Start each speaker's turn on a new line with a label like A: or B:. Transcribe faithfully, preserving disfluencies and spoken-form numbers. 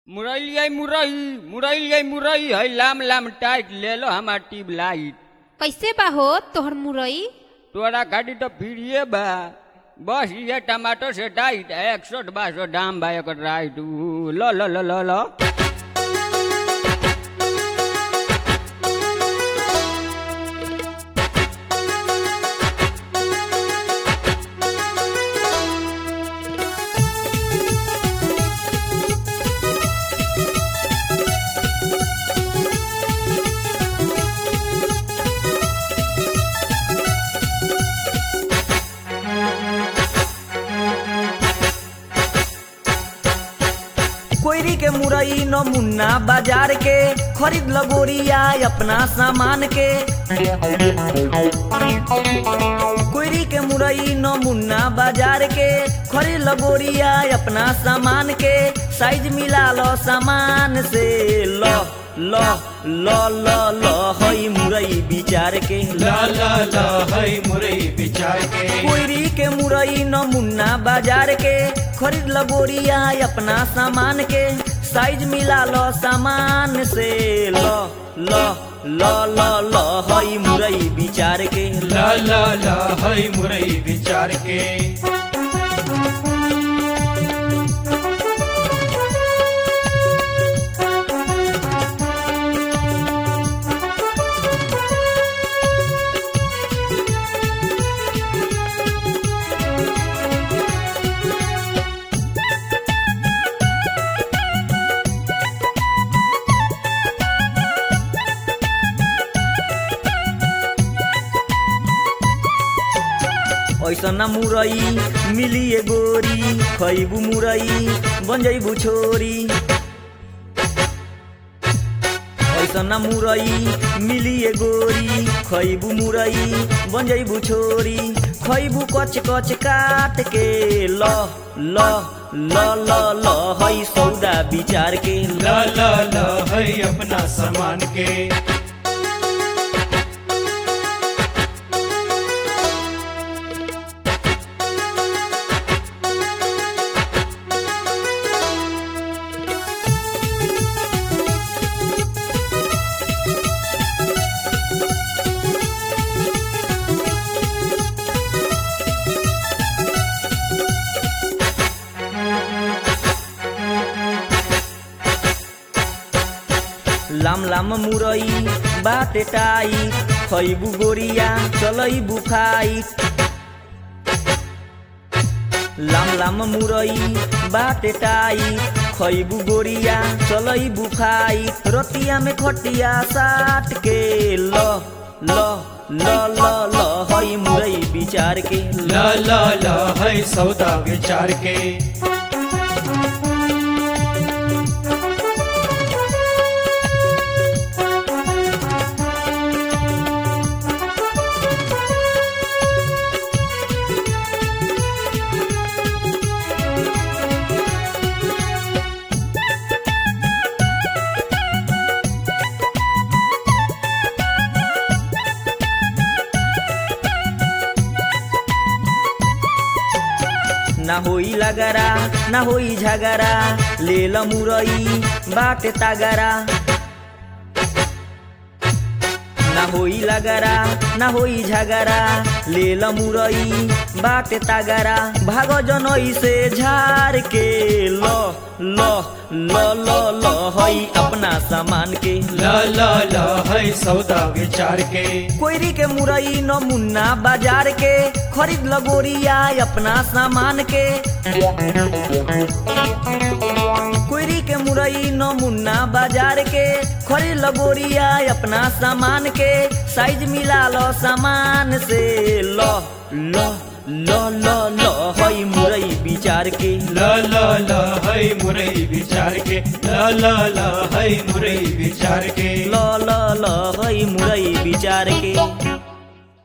A: मुरई आई मुरई मुरई आई मुरई है लाम लाम टाइट ले लो हमार ट्यूब लाइट।
B: कैसे बा हो तोहर मुरई?
A: तोरा गाड़ी तो फिरिए बा, बस ये टमाटर से टाइट एक सौ बासठ दाम बा एक राइट। उ, लो लो लो लो लो
C: कोयरी के मुरई न मुन्ना बाजार के खरीद लगोरिया अपना सामान के। कोयरी के मुरई न मुन्ना बाजार के खरीद लगोरिया अपना सामान के। साइज मिला लो सामान से लो लो लो लो लो हई मुरई विचार के
D: ला ला ला हई मुरई विचार के।
C: कोयरी के मुरई न मुन्ना बाजार के खरीद लगोरिया अपना सामान के। साइज मिला लो सामान से लो लो लो लो लो हई मुरई विचार के
D: ला ला ला हई मुरई विचार के।
C: ऐसन मुरई मिली ए गोरी खैबू मुरई बन जैबू छोरी। ऐसन मुरई मिली ए गोरी खैबू मुरई बन जैबू छोरी। खैबू कच कच काट के लो लो लो लो लो हई सौदा विचार के
D: ला ला ला हई अपना सामान के।
C: लाम लाम मुरई बाटे टाई खैबू गोरिया चलैबू खाइट। लाम लाम मुरई बाटे टाई खैबू गोरिया चलैबू खाइट। रतिया में खटिया साट के लो लो लो लो लो हई मुरई विचार के
D: ला ला ला हई सौदा विचार के।
C: ना होई लगरा ना होई झगरा ले ल मुरई बाटे तागरा। ना होई लगरा ना होई झगरा ले ल मुरई बाटे तागरा। भागो जनई से झार के लो लो लो लो लो हई अपना सामान के
D: ला ला ला हई सौदा विचार के।
C: कोयरी के मुरई न मुन्ना बाजार के खरीद लगोरिया अपना सामान के। कोयरी के मुरई न मुन्ना बाजार के खरीद लगोरिया अपना सामान के। साइज मिला लो सामान से लो लो लो लो लो हई मुरई विचार के
D: ला ला ला हई मुरई विचार के। ला ला ला हई मुरई विचार के।
C: लो लो लो हई मुरई विचार के।